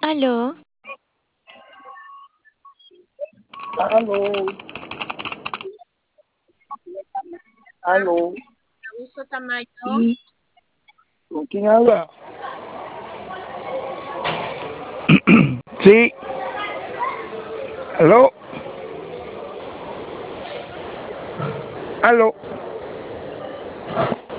Aló, Aló, aló, Augusto Tamayo. sí, ¿con quién habla? Sí, aló, aló.